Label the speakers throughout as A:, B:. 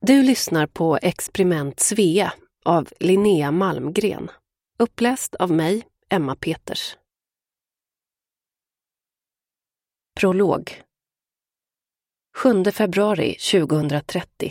A: Du lyssnar på Experiment Svea av Linnea Malmgren. Uppläst av mig, Emma Peters. Prolog. 7 februari 2030.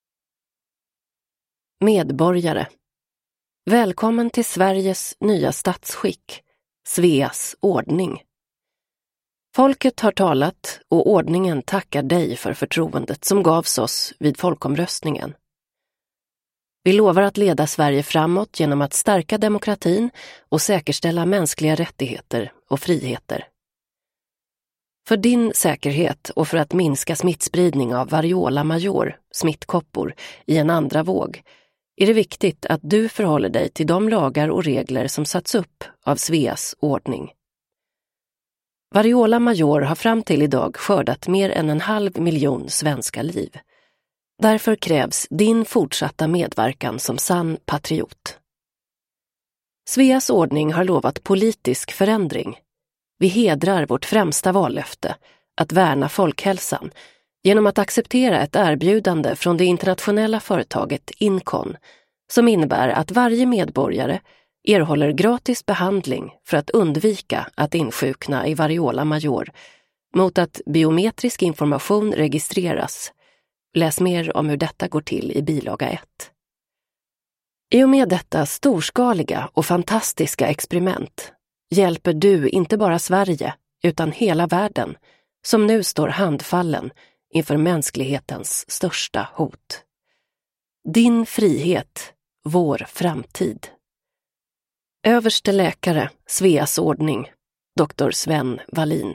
A: Medborgare. Välkommen till Sveriges nya statsskick, Sveas ordning. Folket har talat och ordningen tackar dig för förtroendet som gavs oss vid folkomröstningen. Vi lovar att leda Sverige framåt genom att stärka demokratin och säkerställa mänskliga rättigheter och friheter. För din säkerhet och för att minska smittspridning av variola major, smittkoppor, i en andra våg är det viktigt att du förhåller dig till de lagar och regler som satts upp av Sveas ordning. Variola major har fram till idag skördat mer än 500 000 svenska liv. Därför krävs din fortsatta medverkan som sann patriot. Sveas ordning har lovat politisk förändring. Vi hedrar vårt främsta vallöfte, att värna folkhälsan, genom att acceptera ett erbjudande från det internationella företaget Incon, som innebär att varje medborgare erhåller gratis behandling för att undvika att insjukna i variola major mot att biometrisk information registreras. Läs mer om hur detta går till i bilaga 1. I och med detta storskaliga och fantastiska experiment hjälper du inte bara Sverige utan hela världen, som nu står handfallen inför mänsklighetens största hot. Din frihet, vår framtid. Överste läkare, Sveas ordning, Dr. Sven Wallin.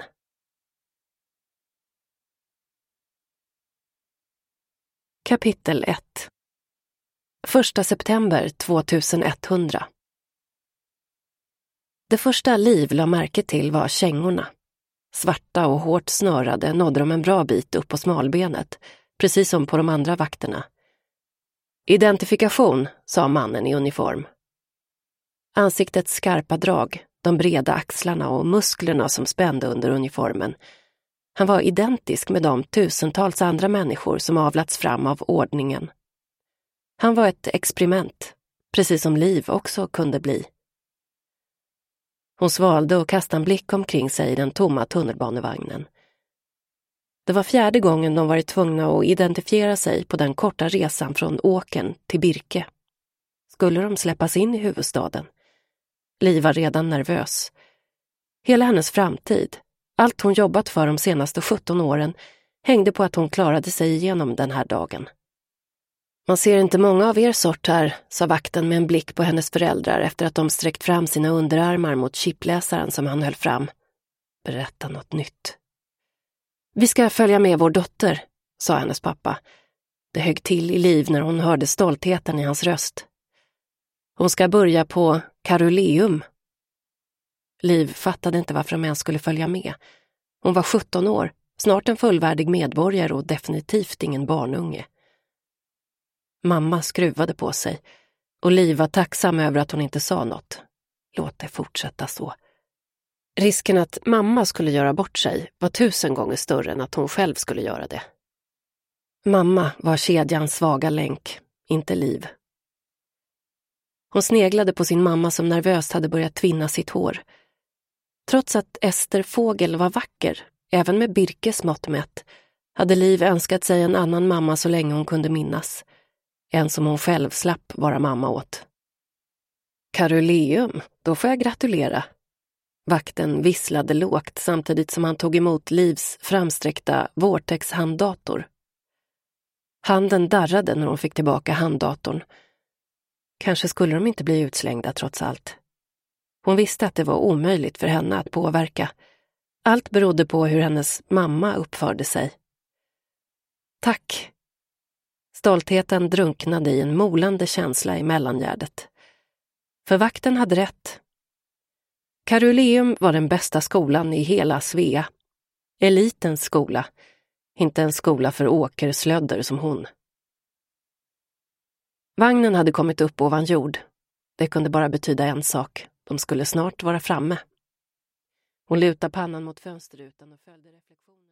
A: Kapitel 1. 1 september 2100. Det första Liv la märke till var kängorna. Svarta och hårt snörade nådde de en bra bit upp på smalbenet, precis som på de andra vakterna. Identifikation, sa mannen i uniform. Ansiktets skarpa drag, de breda axlarna och musklerna som spände under uniformen. Han var identisk med de tusentals andra människor som avlats fram av ordningen. Han var ett experiment, precis som Liv också kunde bli. Hon svalde och kastade en blick omkring sig i den tomma tunnelbanevagnen. Det var 4:e gången de varit tvungna att identifiera sig på den korta resan från Åkern till Birke. Skulle de släppas in i huvudstaden? Liv var redan nervös. Hela hennes framtid, allt hon jobbat för de senaste 17 åren, hängde på att hon klarade sig igenom den här dagen. Man ser inte många av er sort här, sa vakten med en blick på hennes föräldrar efter att de sträckt fram sina underarmar mot chipläsaren som han höll fram. Berätta något nytt. Vi ska följa med vår dotter, sa hennes pappa. Det högg till i Liv när hon hörde stoltheten i hans röst. Hon ska börja på Karoleum. Liv fattade inte varför de ens skulle följa med. Hon var 17 år, snart en fullvärdig medborgare och definitivt ingen barnunge. Mamma skruvade på sig och Liv var tacksam över att hon inte sa något. Låt det fortsätta så. Risken att mamma skulle göra bort sig var 1000 gånger större än att hon själv skulle göra det. Mamma var kedjans svaga länk, inte Liv. Hon sneglade på sin mamma som nervöst hade börjat tvinna sitt hår. Trots att Ester Fågel var vacker, även med Birkes mått mätt, hade Liv önskat sig en annan mamma så länge hon kunde minnas. En som hon själv slapp vara mamma åt. Karoleum, då får jag gratulera. Vakten visslade lågt samtidigt som han tog emot Livs framsträckta Vortex-handdator. Handen darrade när hon fick tillbaka handdatorn. Kanske skulle de inte bli utslängda trots allt. Hon visste att det var omöjligt för henne att påverka. Allt berodde på hur hennes mamma uppförde sig. Tack. Stoltheten drunknade i en molande känsla i mellangärdet. För vakten hade rätt. Karoleum var den bästa skolan i hela Svea. Elitens skola, inte en skola för åkerslödder som hon. Vagnen hade kommit upp ovan jord. Det kunde bara betyda en sak. De skulle snart vara framme. Hon lutade pannan mot fönsterrutan och följde reflektionen.